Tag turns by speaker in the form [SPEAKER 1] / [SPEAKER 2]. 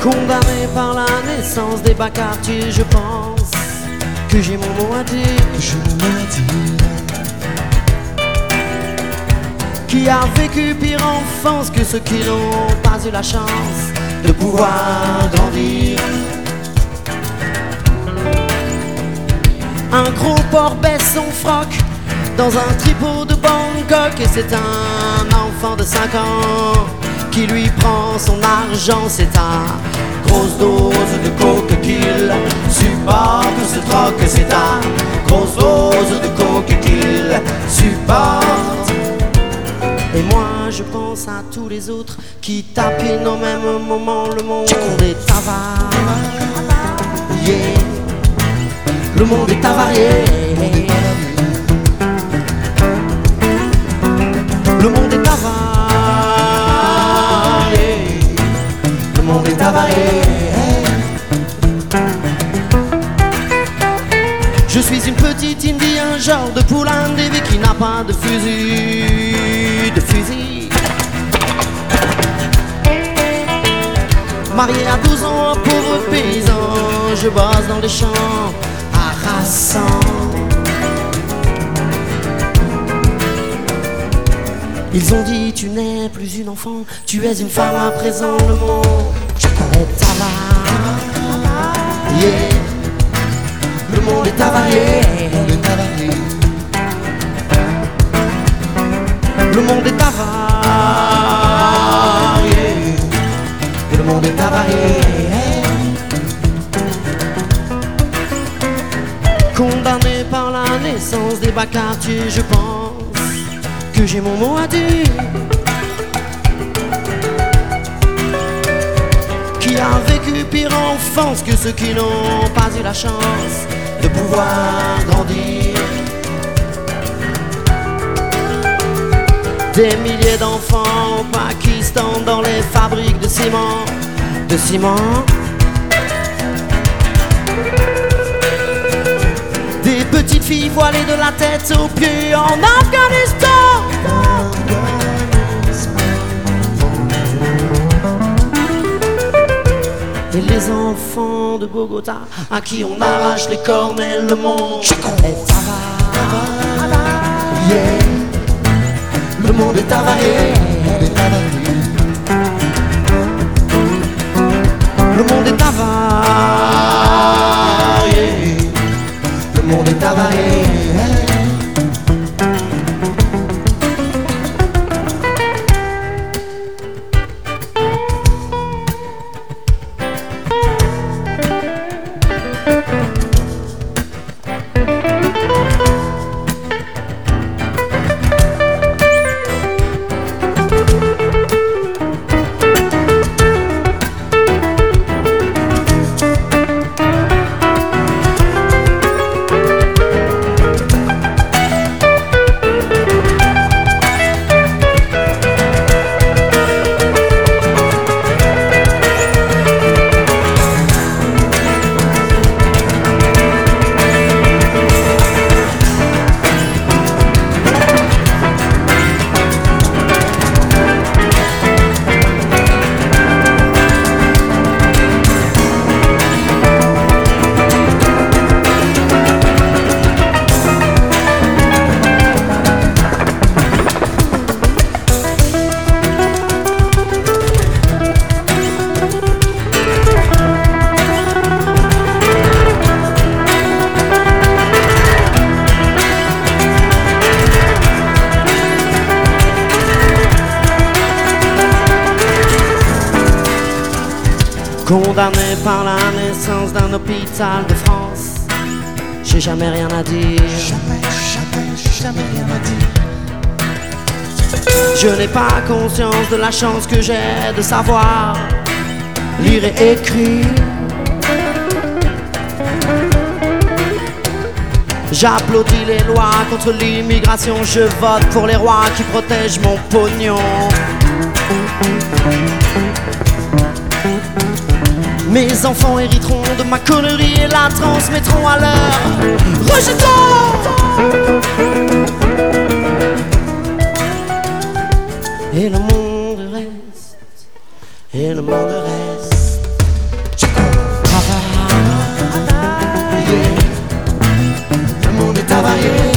[SPEAKER 1] Condamné par la naissance des bacs quartiers, je pense que j'ai mon mot à dire. Qui a vécu pire enfance que ceux qui n'ont pas eu la chance de pouvoir grandir. Un gros porc baisse son froc dans un tripot de Bangkok, et c'est un enfant de 5 ans qui lui prend son argent. C'est à grosse dose de coke qu'il supporte ce troc. C'est à grosse dose de coke qu'il supporte. Et moi je pense à tous les autres qui tapinent au même moment. Le monde est avare, yeah. Le monde est avarié. Le monde est avarié. Le monde est avarié. Je suis une petite indie, un genre de poulain DV qui n'a pas de fusil. Marié à 12 ans, un pauvre paysan, je bosse dans les champs harassants. Ils ont dit tu n'es plus une enfant, tu es une femme à présent. Le monde est avare, yeah. Le monde est avarié. Le monde est avarié. Le monde est avarié. Condamné par la naissance des bacs quartiers, je pense que j'ai mon mot à dire. Qui a vécu pire enfance que ceux qui n'ont pas eu la chance de pouvoir grandir. Des milliers d'enfants au Pakistan dans les fabriques de ciment. Des petites filles voilées de la tête aux pieds en Afghanistan. Et les enfants de Bogota à qui on arrache les cornets. Le monde est avare, yeah. Le monde est avarié. Le monde est avarié. Le monde est avarié. Condamné par la naissance d'un hôpital de France, j'ai jamais rien à dire. Jamais rien à dire. Je n'ai pas conscience de la chance que j'ai de savoir lire et écrire. J'applaudis les lois contre l'immigration, je vote pour les rois qui protègent mon pognon. Mes enfants hériteront de ma connerie et la transmettront à leur rejeton. Et le monde reste, et le monde reste. marié.